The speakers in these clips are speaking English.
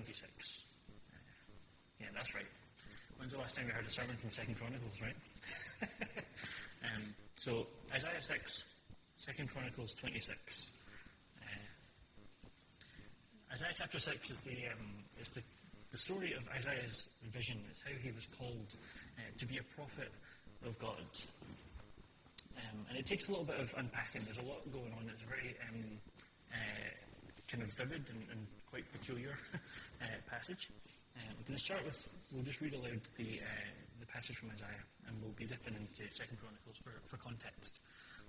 26. Yeah, that's right. When's the last time you heard a sermon from 2 Chronicles, right? So, Isaiah 6, 2 Chronicles 26. Isaiah chapter 6 is the story of Isaiah's vision. It's how he was called to be a prophet of God. And it takes a little bit of unpacking. There's a lot going on. It's a very kind of vivid and quite peculiar passage. We're going to start with, we'll just read aloud the passage from Isaiah, and we'll be dipping into 2 Chronicles for context.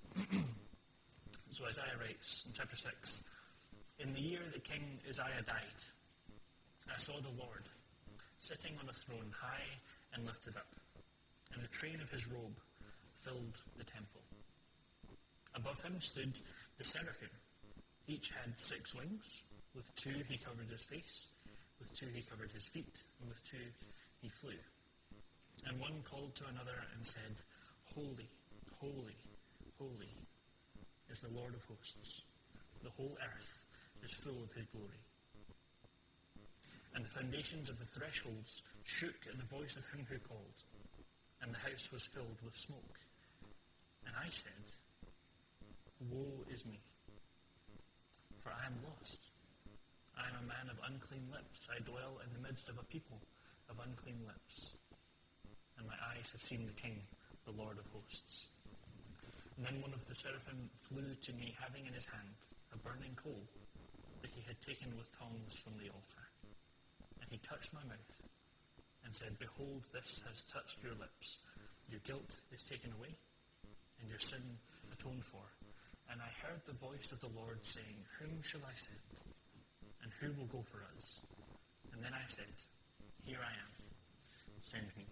So Isaiah writes in chapter 6, "In the year that King Uzziah died, I saw the Lord sitting on a throne high and lifted up, and the train of his robe filled the temple. Above him stood the seraphim. Each had 6 wings. With 2 he covered his face, with 2 he covered his feet, and with 2 he flew. And one called to another and said, 'Holy, holy, holy is the Lord of hosts. The whole earth is full of his glory.' And the foundations of the thresholds shook at the voice of him who called, and the house was filled with smoke. And I said, 'Woe is me, for I am lost. I am a man of unclean lips. I dwell in the midst of a people of unclean lips. And my eyes have seen the King, the Lord of hosts.' And then one of the seraphim flew to me, having in his hand a burning coal that he had taken with tongs from the altar. And he touched my mouth and said, 'Behold, this has touched your lips. Your guilt is taken away, and your sin atoned for.' And I heard the voice of the Lord saying, 'Whom shall I send? And who will go for us?' And then I said, 'Here I am. Send me.'"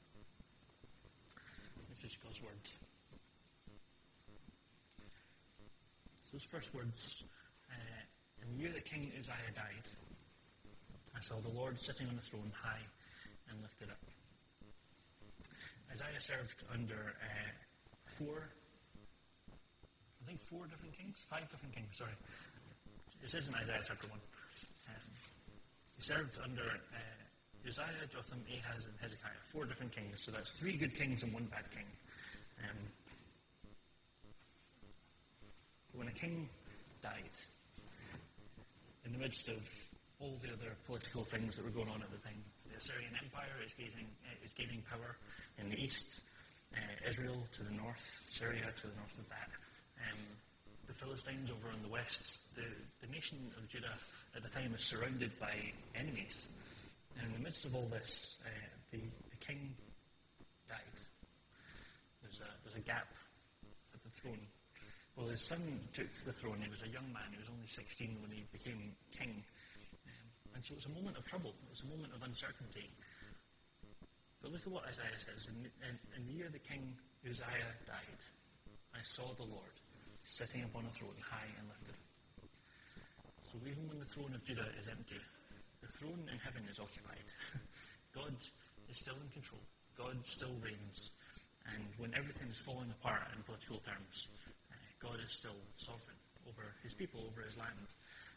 This is God's word. So those first words, in the year that King Uzziah died, I saw the Lord sitting on a throne high and lifted up. Isaiah served under 4 different kings? 5 different kings, sorry. It says in Isaiah chapter 1. He served under Uzziah, Jotham, Ahaz, and Hezekiah. 4 different kings, so that's 3 good kings and 1 bad king. When a king died, in the midst of all the other political things that were going on at the time, the Assyrian Empire is gaining power in the east, Israel to the north, Syria to the north of that, the Philistines over on the west. The nation of Judah at the time is surrounded by enemies. And in the midst of all this, the king died. There's a gap at the throne. Well, his son took the throne. He was a young man. He was only 16 when he became king. And so it's a moment of trouble. It's a moment of uncertainty. But look at what Isaiah says. In the year that King Uzziah died, I saw the Lord sitting upon a throne high and lifted up. So even when the throne of Judah is empty, the throne in heaven is occupied. God is still in control. God still reigns. And when everything is falling apart in political terms, God is still sovereign over his people, over his land.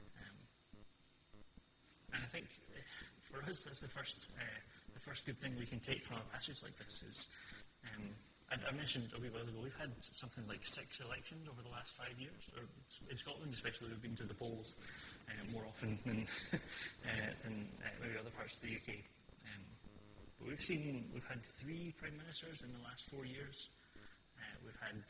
And I think for us, that's the first good thing we can take from a passage like this is, I mentioned a wee while ago, we've had something like 6 elections over the last 5 years. Or in Scotland especially, we've been to the polls more often than maybe other parts of the UK. But we've had 3 prime ministers in the last 4 years. We've had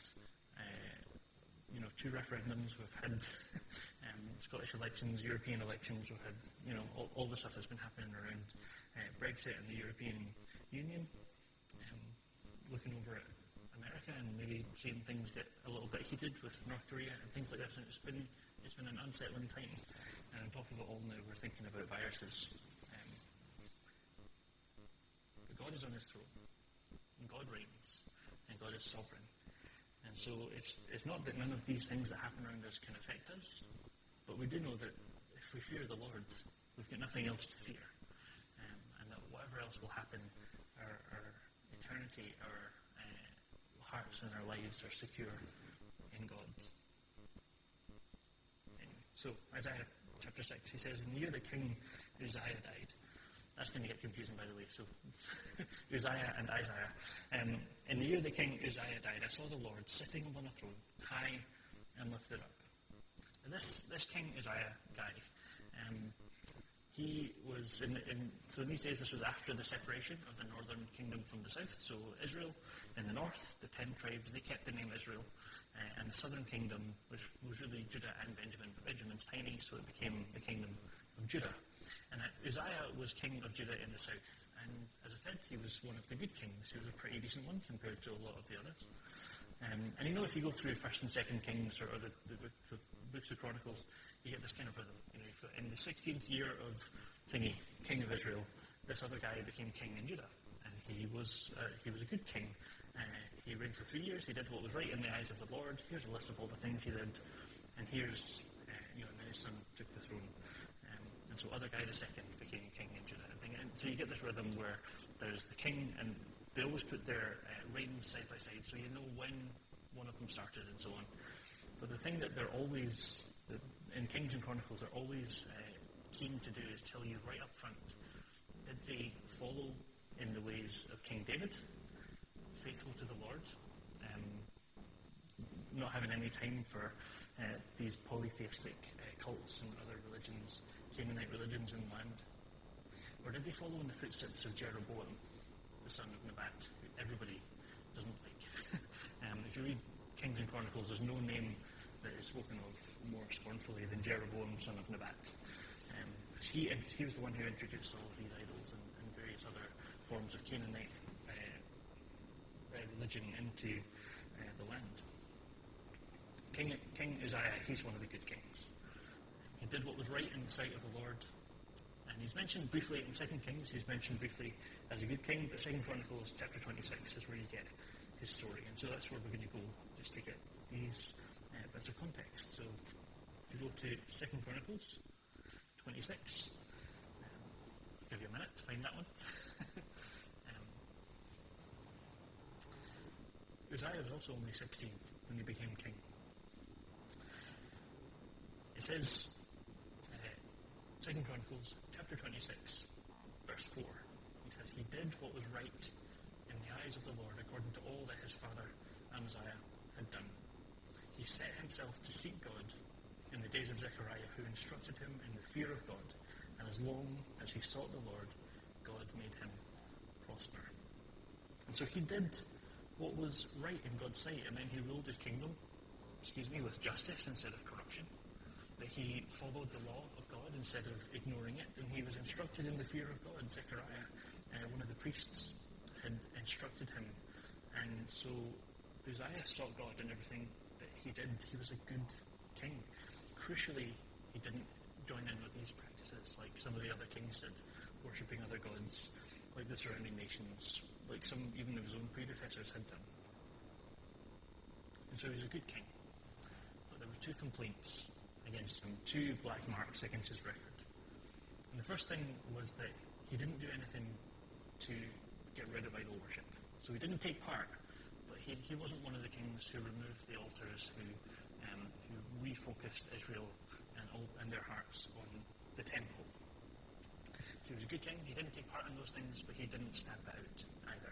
2 referendums. We've had Scottish elections, European elections. We've had all the stuff that's been happening around Brexit and the European Union. Looking over at America and maybe seeing things get a little bit heated with North Korea and things like this. And it's been an unsettling time. And on top of it all now, we're thinking about viruses. But God is on his throne, and God reigns, and God is sovereign. And so it's not that none of these things that happen around us can affect us, but we do know that if we fear the Lord, we've got nothing else to fear. And that whatever else will happen, our eternity, our hearts and our lives are secure in God. Anyway, so Isaiah chapter 6, he says, "In the year that King Uzziah died. That's going to get confusing, by the way. So, Uzziah and Isaiah. In the year that King Uzziah died, I saw the Lord sitting upon a throne, high and lifted up. And this King Uzziah guy, he was so in these days this was after the separation of the northern kingdom from the south. So Israel in the north, the 10 tribes, they kept the name Israel, and the southern kingdom, which was really Judah and Benjamin. But Benjamin's tiny, so it became the kingdom of Judah. And Uzziah was king of Judah in the south. And as I said, he was one of the good kings. He was a pretty decent one compared to a lot of the others. And if you go through 1st and 2nd Kings or the books of Chronicles, you get this kind of rhythm. You've got in the 16th year of King of Israel, this other guy became king in Judah. And he was a good king. He reigned for 3 years. He did what was right in the eyes of the Lord. Here's a list of all the things he did. And here's, and then his son took the throne. And so other guy the second became king in Judah. And so you get this rhythm where there's the king, and they always put their reigns side by side, so you know when one of them started and so on. But the thing that they're always, in Kings and Chronicles, are always keen to do is tell you right up front, did they follow in the ways of King David, faithful to the Lord, not having any time for these polytheistic cults and other religions, Canaanite religions in the land? Or did they follow in the footsteps of Jeroboam, the son of Nebat, who everybody doesn't like? If you read Kings and Chronicles, there's no name that is spoken of more scornfully than Jeroboam, son of Nebat. Because he was the one who introduced all of these idols and various other forms of Canaanite religion into the land. King Uzziah, he's one of the good kings. He did what was right in the sight of the Lord. And he's mentioned briefly in 2 Kings, he's mentioned briefly as a good king, but 2 Chronicles chapter 26 is where you get his story. And so that's where we're going to go, just to get these bits of context. So if you go to 2 Chronicles 26, I'll give you a minute to find that one. Uzziah was also only 16 when he became king. It says, 2 Chronicles chapter 26, verse 4. He says, he did what was right in the eyes of the Lord according to all that his father Amaziah had done. He set himself to seek God in the days of Zechariah, who instructed him in the fear of God, and as long as he sought the Lord, God made him prosper. And so he did what was right in God's sight, and then he ruled his kingdom, with justice instead of corruption. That he followed the law of God instead of ignoring it, and he was instructed in the fear of God. Zechariah, one of the priests, had instructed him, and so Uzziah sought God in everything that he did. He was a good king. Crucially, he didn't join in with these practices like some of the other kings did, worshipping other gods, like the surrounding nations, like some even of his own predecessors had done. And so he was a good king. But there were 2 complaints against him, 2 black marks against his record. And the first thing was that he didn't do anything to get rid of idol worship. So he didn't take part, but he wasn't one of the kings who removed the altars, who refocused Israel and their hearts on the temple. So he was a good king. He didn't take part in those things, but he didn't stamp it out either.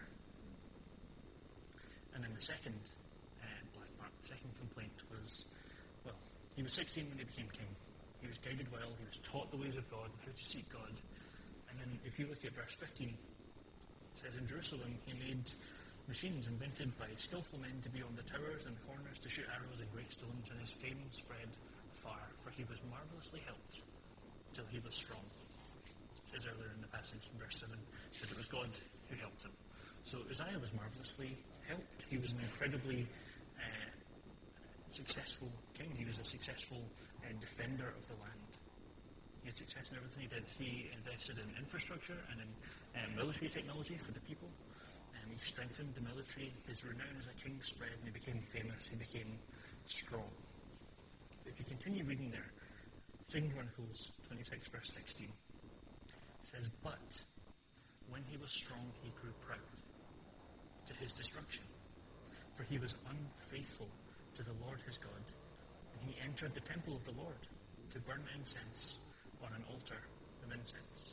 And then the second black mark, second complaint was, well, he was 16 when he became king. He was guided well. He was taught the ways of God, how to seek God. And then if you look at verse 15, it says, in Jerusalem he made machines invented by skillful men to be on the towers and the corners to shoot arrows and great stones, and his fame spread far, for he was marvellously helped till he was strong. It says earlier in the passage, in verse 7, that it was God who helped him. So Uzziah was marvellously helped. He was an incredibly successful king. He was a successful defender of the land. He had success in everything he did. He invested in infrastructure and in military technology for the people. He strengthened the military. His renown as a king spread, and he became famous. He became strong. If you continue reading there, 2 Chronicles 26, verse 16, it says, but when he was strong, he grew proud to his destruction. For he was unfaithful to the Lord his God, and he entered the temple of the Lord to burn incense on an altar of incense.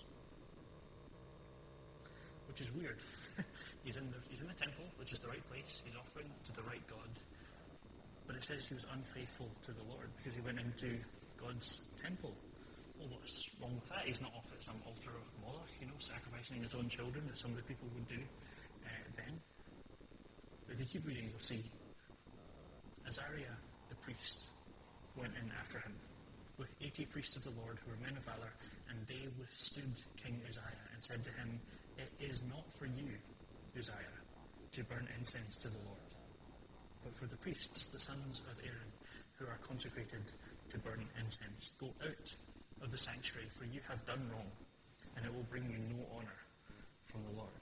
which is weird. He's in the temple, which is the right place. He's offering to the right God. But it says he was unfaithful to the Lord because he went into God's temple. Well, what's wrong with that? He's not off at some altar of Moloch, sacrificing his own children that some of the people would do then. But if you keep reading, you'll see Azariah, the priest, went in after him with 80 priests of the Lord who were men of valor, and they withstood King Uzziah and said to him, "It is not for you, Uzziah, to burn incense to the Lord, but for the priests, the sons of Aaron, who are consecrated to burn incense. Go out of the sanctuary, for you have done wrong, and it will bring you no honor from the Lord."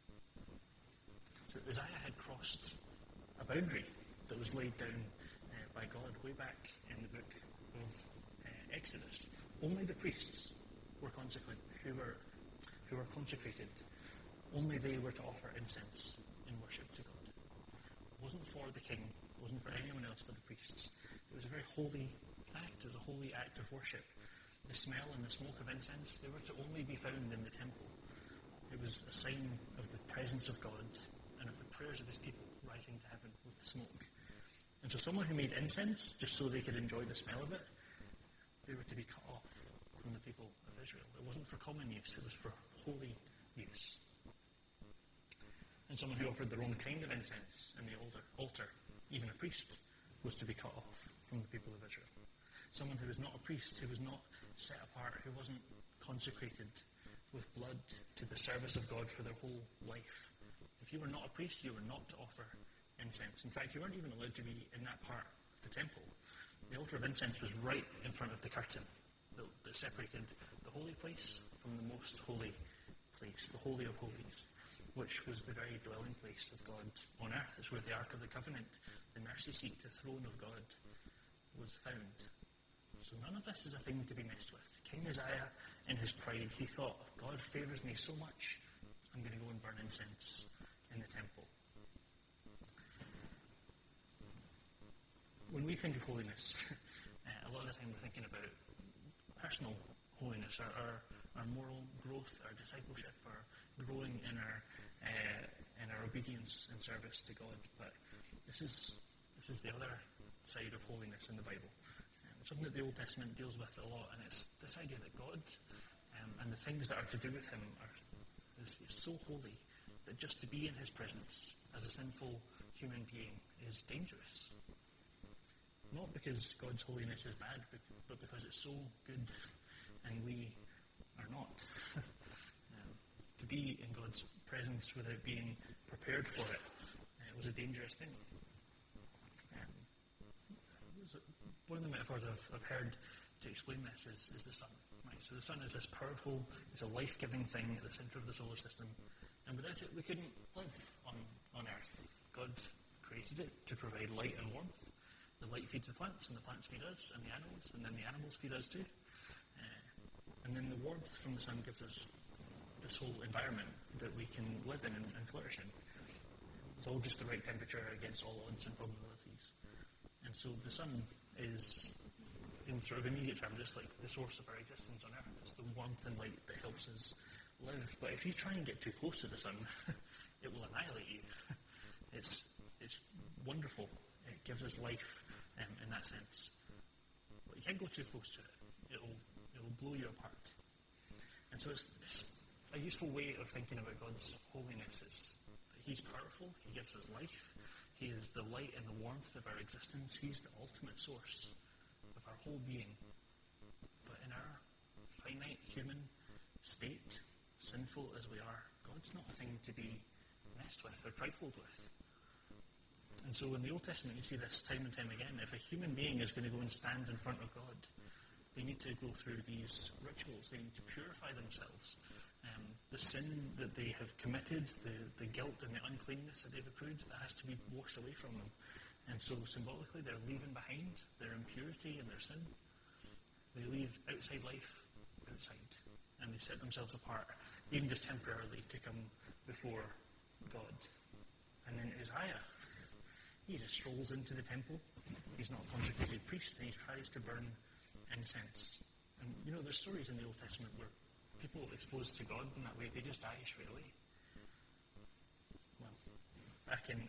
So Uzziah had crossed a boundary that was laid down by God way back in the book of Exodus. Only the priests were consequent, who were consecrated. Only they were to offer incense in worship to God. It wasn't for the king, it wasn't for anyone else but the priests. It was a very holy act. It was a holy act of worship. The smell and the smoke of incense, they were to only be found in the temple. It was a sign of the presence of God and of the prayers of his people rising to heaven with the smoke. And so someone who made incense just so they could enjoy the smell of it, they were to be cut off from the people of Israel. It wasn't for common use, it was for holy use. And someone who offered the wrong kind of incense in the altar, even a priest, was to be cut off from the people of Israel. Someone who was not a priest, who was not set apart, who wasn't consecrated with blood to the service of God for their whole life. If you were not a priest, you were not to offer incense. In fact, you weren't even allowed to be in that part of the temple. The altar of incense was right in front of the curtain that separated the holy place from the most holy place, the Holy of Holies, which was the very dwelling place of God on earth. It's where the Ark of the Covenant, the mercy seat, the throne of God, was found. So none of this is a thing to be messed with. King Uzziah, in his pride, he thought, God favours me so much, I'm going to go and burn incense in the temple. When we think of holiness, a lot of the time we're thinking about personal holiness, our moral growth, our discipleship, our growing in our obedience and service to God. But this is the other side of holiness in the Bible. Something that the Old Testament deals with a lot, and it's this idea that God and the things that are to do with him is so holy that just to be in his presence as a sinful human being is dangerous. Not because God's holiness is bad, but because it's so good and we are not. To be in God's presence without being prepared for it was a dangerous thing. One of the metaphors I've heard to explain this is the sun. Right? So the sun is this powerful, it's a life-giving thing at the centre of the solar system, and without it we couldn't live on Earth. God created it to provide light and warmth. The light feeds the plants, and the plants feed us and the animals, and then the animals feed us too. And then the warmth from the sun gives us this whole environment that we can live in and flourish in. It's all just the right temperature against all odds and probabilities. And so the sun is, in sort of immediate terms, just like the source of our existence on Earth. It's the warmth and light that helps us live. But if you try and get too close to the sun, it will annihilate you. It's wonderful. It gives us life in that sense. But you can't go too close to it. It will blow you apart. And so it's a useful way of thinking about God's holiness is that he's powerful, he gives us life, he is the light and the warmth of our existence, he's the ultimate source of our whole being. But in our finite human state, sinful as we are, God's not a thing to be messed with or trifled with. And so in the Old Testament you see this time and time again. If a human being is going to go and stand in front of God, they need to go through these rituals. They need to purify themselves. The sin that they have committed, the guilt and the uncleanness that they've accrued, that has to be washed away from them. And so symbolically they're leaving behind their impurity and their sin. They leave outside life outside. And they set themselves apart, even just temporarily, to come before God. And then Uzziah, he just strolls into the temple. He's not a consecrated priest, and he tries to burn incense. And there's stories in the Old Testament where people exposed to God in that way, they just die straight away. Back in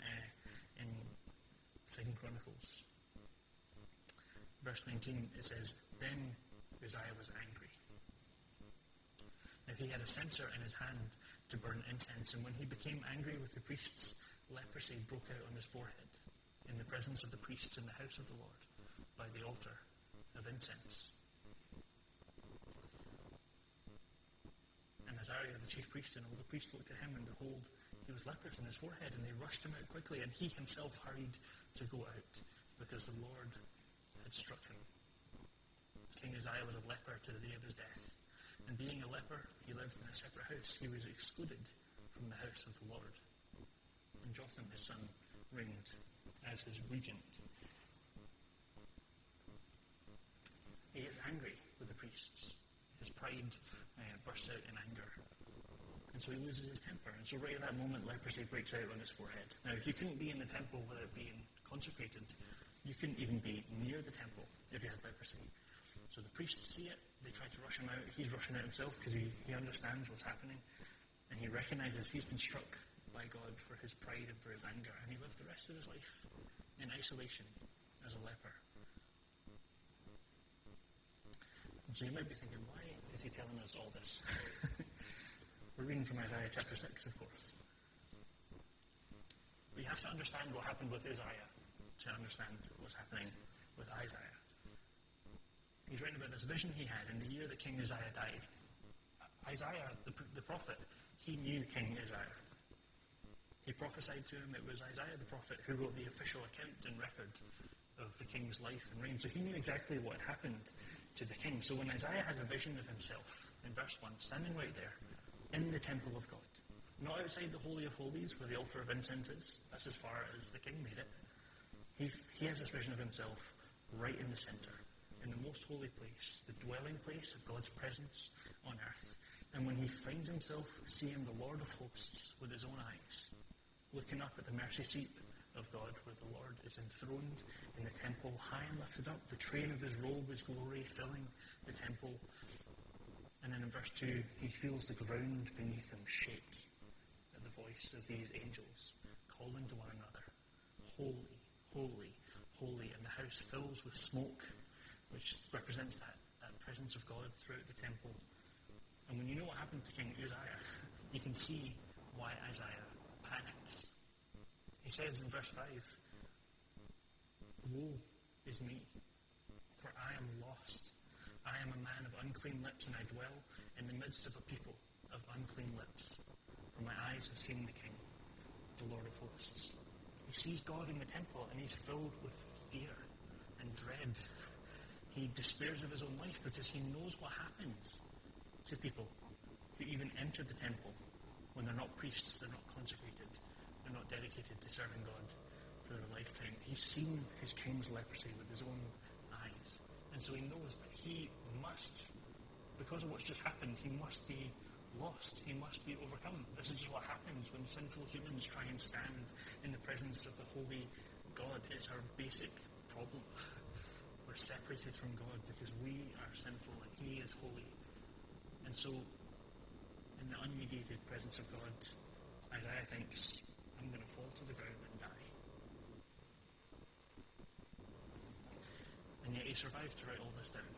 2 Chronicles, verse 19, it says, "Then Uzziah was angry. Now he had a censer in his hand to burn incense, and when he became angry with the priests, leprosy broke out on his forehead in the presence of the priests in the house of the Lord by the altar of incense." And Azariah, the chief priest, and all the priests looked at him, and behold, he was leprous in his forehead, and they rushed him out quickly, and he himself hurried to go out, because the Lord had struck him. King Uzziah was a leper to the day of his death, and being a leper, he lived in a separate house. He was excluded from the house of the Lord. And Jotham, his son, reigned as his regent. He is angry with the priests. His pride bursts out in anger. And so he loses his temper. And so right at that moment, leprosy breaks out on his forehead. Now, if you couldn't be in the temple without being consecrated, you couldn't even be near the temple if you had leprosy. So the priests see it. They try to rush him out. He's rushing out himself because he understands what's happening. And he recognizes he's been struck by God for his pride and for his anger. And he lived the rest of his life in isolation as a leper. And so you might be thinking, why is he telling us all this? We're reading from Isaiah chapter 6, of course. But you have to understand what happened with Uzziah to understand what's happening with Isaiah. He's writing about this vision he had in the year that King Uzziah died. Isaiah, the prophet, he knew King Uzziah. He prophesied to him. It was Isaiah the prophet who wrote the official account and record of the king's life and reign. So he knew exactly what had happened to the king. So when Isaiah has a vision of himself, in verse 1, standing right there, in the temple of God, not outside the Holy of Holies where the altar of incense is, that's as far as the king made it, he has this vision of himself right in the center, in the most holy place, the dwelling place of God's presence on earth. And when he finds himself seeing the Lord of hosts with his own eyes, looking up at the mercy seat of God where the Lord is enthroned in the temple, high and lifted up, the train of his robe, his glory filling the temple. And then in verse 2, he feels the ground beneath him shake at the voice of these angels calling to one another, "Holy, holy, holy." And the house fills with smoke, which represents that presence of God throughout the temple. And when you know what happened to King Uzziah, you can see why Isaiah panics. He says in verse 5, "Woe is me, for I am lost. I am a man of unclean lips, and I dwell in the midst of a people of unclean lips. For my eyes have seen the King, the Lord of hosts." He sees God in the temple, and he's filled with fear and dread. He despairs of his own life because he knows what happens to people who even enter the temple when they're not priests, they're not consecrated, they're not dedicated to serving God for their lifetime. He's seen his king's leprosy with his own eyes. And so he knows that he must, because of what's just happened, he must be lost. He must be overcome. This is just what happens when sinful humans try and stand in the presence of the holy God. It's our basic problem. We're separated from God because we are sinful and he is holy. And so, in the unmediated presence of God, Isaiah thinks, I'm going to fall to the ground and die. And yet he survived to write all this down.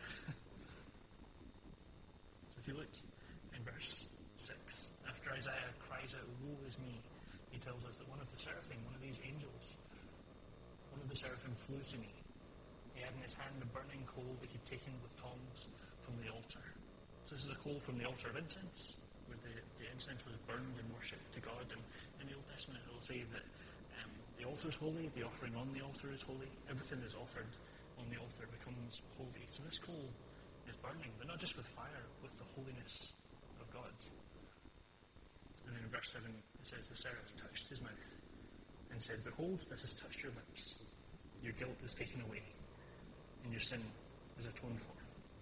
So if you look in verse 6, after Isaiah cries out, "Woe is me," he tells us that one of the seraphim, one of these angels, one of the seraphim flew to me. He had in his hand a burning coal that he'd taken with tongs from the altar. So this is a coal from the altar of incense, where the incense was burned in worship to God. And in the Old Testament it will say that the altar is holy, the offering on the altar is holy, everything that's offered on the altar becomes holy. So this coal is burning, but not just with fire, with the holiness of God. And then in verse 7 it says, the seraph touched his mouth and said, "Behold, this has touched your lips. Your guilt is taken away, and your sin is atoned for."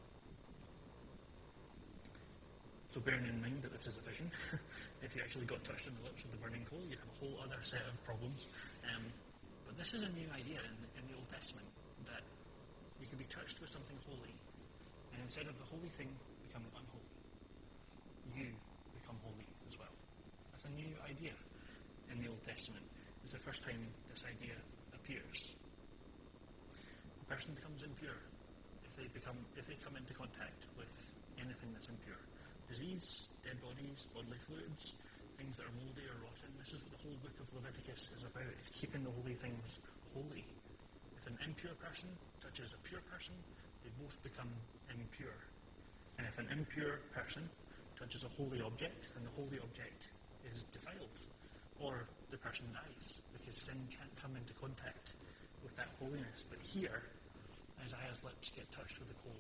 So bearing in mind that this is a vision, if you actually got touched on the lips with the burning coal, you'd have a whole other set of problems. But this is a new idea in the Old Testament, that you can be touched with something holy, and instead of the holy thing becoming unholy, you become holy as well. That's a new idea in the Old Testament. is the first time this idea appears. A person becomes impure if they come into contact with anything that's impure. Disease, dead bodies, bodily fluids, things that are moldy or rotten. This is what the whole book of Leviticus is about. It's keeping the holy things holy. If an impure person touches a pure person, they both become impure. And if an impure person touches a holy object, then the holy object is defiled. Or the person dies, because sin can't come into contact with that holiness. But here, Isaiah's lips get touched with a coal.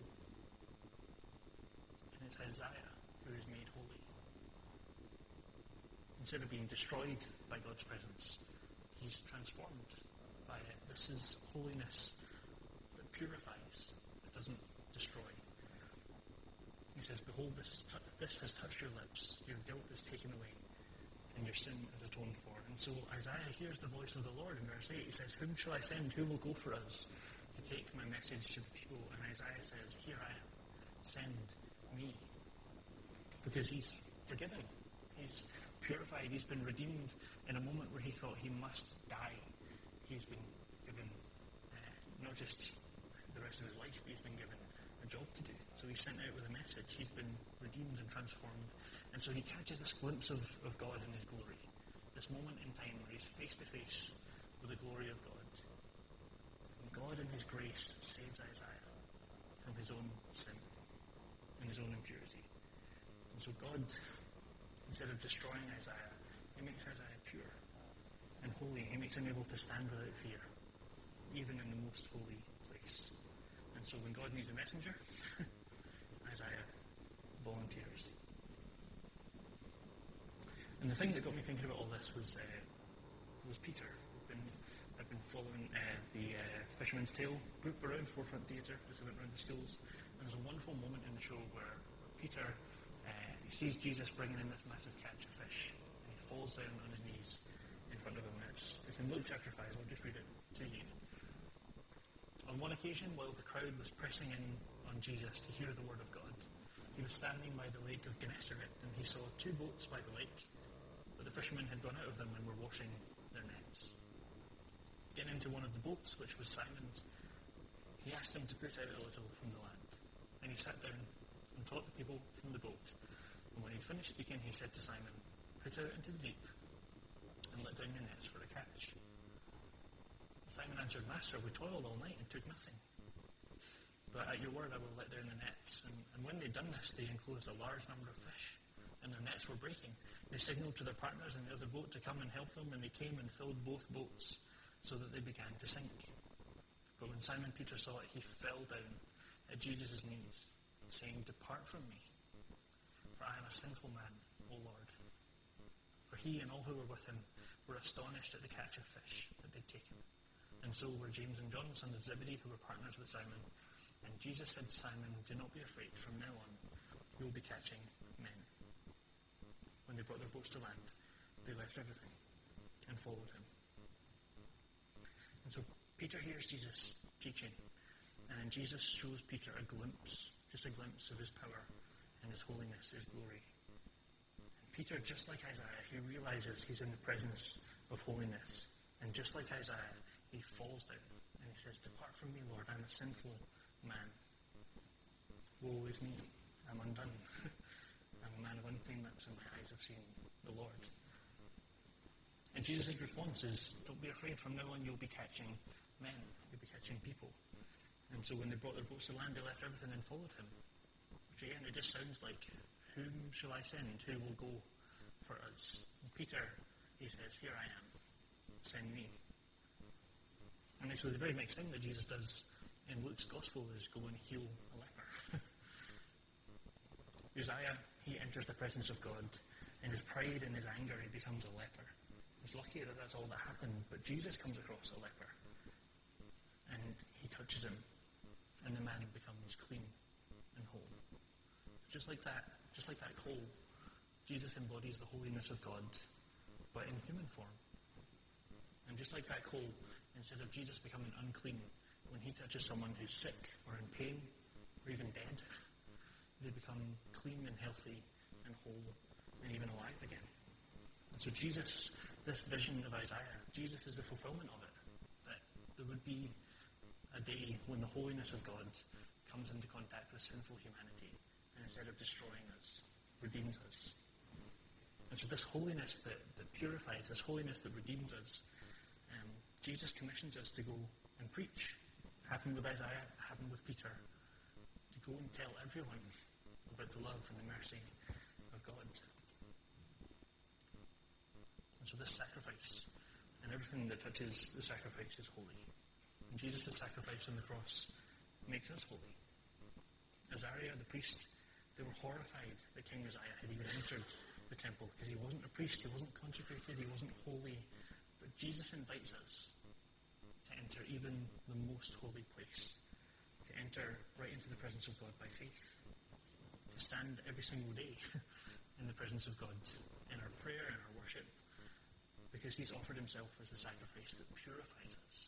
And it's Isaiah who is made holy. Instead of being destroyed by God's presence, he's transformed by it. This is holiness that purifies, that doesn't destroy. He says, behold, this has touched your lips, your guilt is taken away, and your sin is atoned for. And so Isaiah hears the voice of the Lord in verse 8. He says, whom shall I send? Who will go for us to take my message to the people? And Isaiah says, here I am, send me. Because he's forgiven. He's purified. He's been redeemed in a moment where he thought he must die. He's been given not just the rest of his life, but he's been given a job to do. So he's sent out with a message. He's been redeemed and transformed. And so he catches this glimpse of God in his glory. This moment in time where he's face to face with the glory of God. And God in his grace saves Isaiah from his own sin and his own impurity. And so God, instead of destroying Isaiah, he makes Isaiah pure and holy. He makes him able to stand without fear, even in the most holy place. And so when God needs a messenger, Isaiah volunteers. And the thing that got me thinking about all this was Peter. I've been following the Fisherman's Tale group around Forefront Theatre as I went around the schools. And there's a wonderful moment in the show where Peter he sees Jesus bringing in this massive catch of fish. And he falls down on his knees in front of him. And it's in Luke chapter 5. I'll just read it to you. On one occasion, while the crowd was pressing in on Jesus to hear the word of God, he was standing by the lake of Gennesaret, and he saw two boats by the lake, but the fishermen had gone out of them and were washing their nets. Getting into one of the boats, which was Simon's, he asked him to put out a little from the land. Then he sat down and taught the people from the boat. And when he finished speaking, he said to Simon, "Put out into the deep and let down your nets for a catch." Simon answered, "Master, we toiled all night and took nothing. But at your word I will let down the nets." And when they'd done this, they enclosed a large number of fish, and their nets were breaking. They signaled to their partners in the other boat to come and help them, and they came and filled both boats, so that they began to sink. But when Simon Peter saw it, he fell down at Jesus' knees, saying, "Depart from me, for I am a sinful man, O Lord." For he and all who were with him were astonished at the catch of fish that they'd taken. And so were James and John, sons of Zebedee, who were partners with Simon. And Jesus said to Simon, "Do not be afraid. From now on, you will be catching men." When they brought their boats to land, they left everything and followed him. And so Peter hears Jesus teaching. And then Jesus shows Peter a glimpse, just a glimpse of his power and his holiness, his glory. And Peter, just like Isaiah, he realizes he's in the presence of holiness. And just like Isaiah, he falls down and he says, "Depart from me, Lord, I'm a sinful man. Woe is me, I'm undone. I'm a man of unclean lips, and my eyes have seen the Lord." And Jesus' response is, "Don't be afraid. From now on, you'll be catching men. You'll be catching people." And so when they brought their boats to land, they left everything and followed him. Which again, it just sounds like, whom shall I send? Who will go for us? And Peter, he says, "Here I am. Send me." And actually, the very next thing that Jesus does in Luke's Gospel is go and heal a leper. Uzziah, he enters the presence of God. In his pride and his anger, he becomes a leper. He's lucky that that's all that happened, but Jesus comes across a leper. And he touches him, and the man becomes clean and whole. Just like that coal, Jesus embodies the holiness of God, but in human form. And just like that coal, instead of Jesus becoming unclean, when he touches someone who's sick or in pain or even dead, they become clean and healthy and whole and even alive again. And so Jesus this vision of Isaiah, Jesus is the fulfillment of it. That there would be a day when the holiness of God comes into contact with sinful humanity, and instead of destroying us, redeems us. And so this holiness that purifies, this holiness that redeems us, Jesus commissions us to go and preach. Happened with Isaiah, happened with Peter. To go and tell everyone about the love and the mercy of God. And so this sacrifice, and everything that touches the sacrifice is holy. And Jesus' sacrifice on the cross makes us holy. Azariah, the priest, they were horrified that King Uzziah had even entered the temple, because he wasn't a priest, he wasn't consecrated, he wasn't holy. But Jesus invites us to enter even the most holy place, to enter right into the presence of God by faith, to stand every single day in the presence of God, in our prayer, in our worship, because he's offered himself as the sacrifice that purifies us.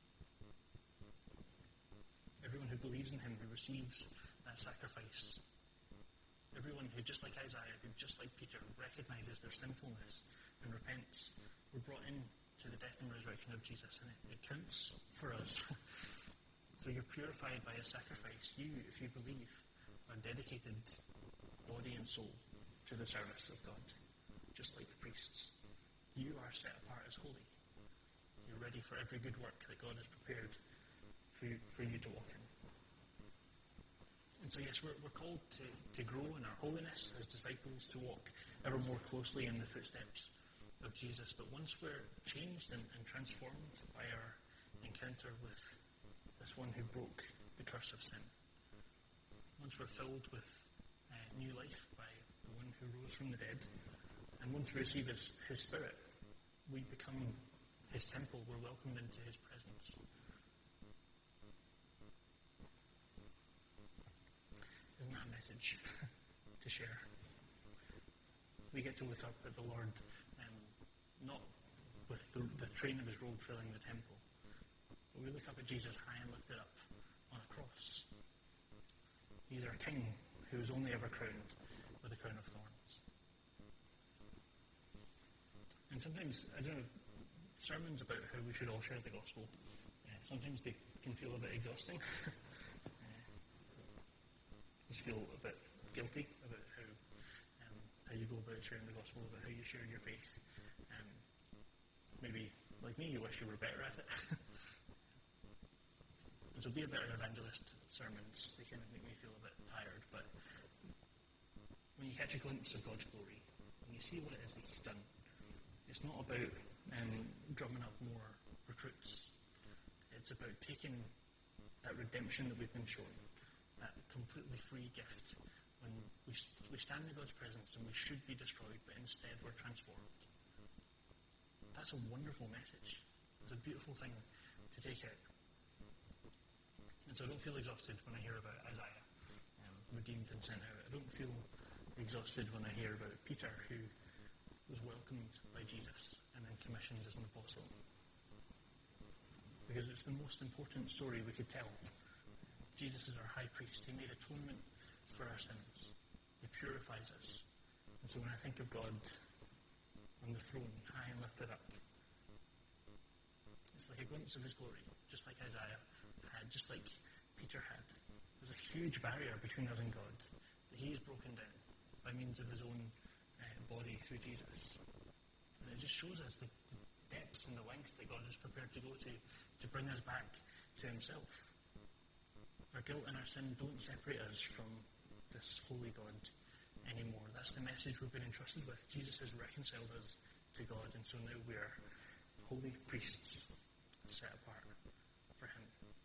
Everyone who believes in him, who receives that sacrifice, everyone who, just like Isaiah, who, just like Peter, recognizes their sinfulness and repents, we're brought in to the death and resurrection of Jesus, and it counts for us. So you're purified by a sacrifice. You, if you believe, are dedicated body and soul to the service of God, just like the priests. You are set apart as holy. You're ready for every good work that God has prepared for you to walk in. And so yes, we're called to grow in our holiness as disciples, to walk ever more closely in the footsteps of Jesus. But once we're changed and transformed by our encounter with this one who broke the curse of sin, once we're filled with new life by the one who rose from the dead, and once we receive his Spirit, we become his temple, we're welcomed into his presence. Isn't that a message to share? We get to look up at the Lord, not with the train of his robe filling the temple, but we look up at Jesus high and lifted up on a cross. He's our King who was only ever crowned with a crown of thorns. And sometimes, I don't know, sermons about how we should all share the gospel, sometimes they can feel a bit exhausting. Just feel a bit guilty about how you go about sharing the gospel, about how you share your faith. Maybe, like me, you wish you were better at it. And so be a better evangelist. Sermons, they kind of make me feel a bit tired, but when you catch a glimpse of God's glory, when you see what it is that he's done, it's not about drumming up more recruits. It's about taking that redemption that we've been shown, that completely free gift, when we stand in God's presence and we should be destroyed, but instead we're transformed. That's a wonderful message. It's a beautiful thing to take out. And so I don't feel exhausted when I hear about Isaiah, redeemed and sent out. I don't feel exhausted when I hear about Peter, who was welcomed by Jesus and then commissioned as an apostle. Because it's the most important story we could tell. Jesus is our high priest. He made atonement for our sins. He purifies us. And so when I think of God on the throne, high and lifted up, it's like a glimpse of his glory, just like Isaiah had, just like Peter had. There's a huge barrier between us and God that he's broken down by means of his own body through Jesus. And it just shows us the depths and the lengths that God is prepared to go to bring us back to himself. Our guilt and our sin don't separate us from this holy God anymore. That's the message we've been entrusted with. Jesus has reconciled us to God, and so now we are holy priests set apart for him.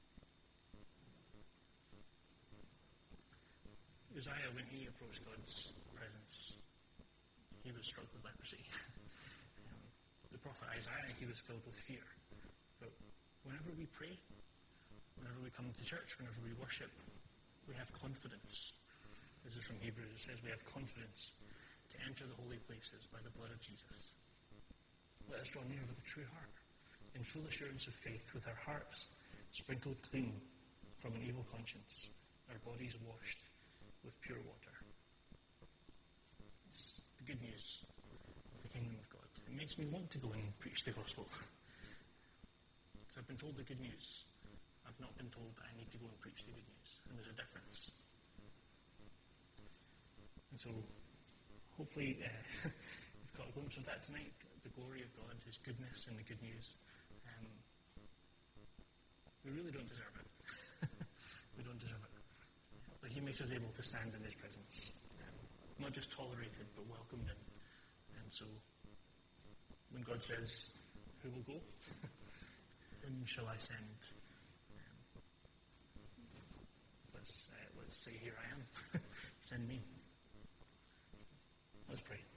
Uzziah, when he approached God's presence, he was struck with leprosy. The prophet Isaiah, he was filled with fear. But whenever we pray, whenever we come to church, whenever we worship, we have confidence. This is from Hebrews. It says we have confidence to enter the holy places by the blood of Jesus. Let us draw near with a true heart, in full assurance of faith, with our hearts sprinkled clean from an evil conscience, our bodies washed with pure water. It's the good news of the kingdom of God. It makes me want to go and preach the gospel. So I've been told the good news. I've not been told that I need to go and preach the good news. And there's a difference. And so, hopefully, we've got a glimpse of that tonight. The glory of God, His goodness and the good news. We really don't deserve it. We don't deserve it. But He makes us able to stand in His presence. Not just tolerated, but welcomed in. And so, when God says, who will go? Whom shall I send? Let's say, here I am. Send me. Let's pray.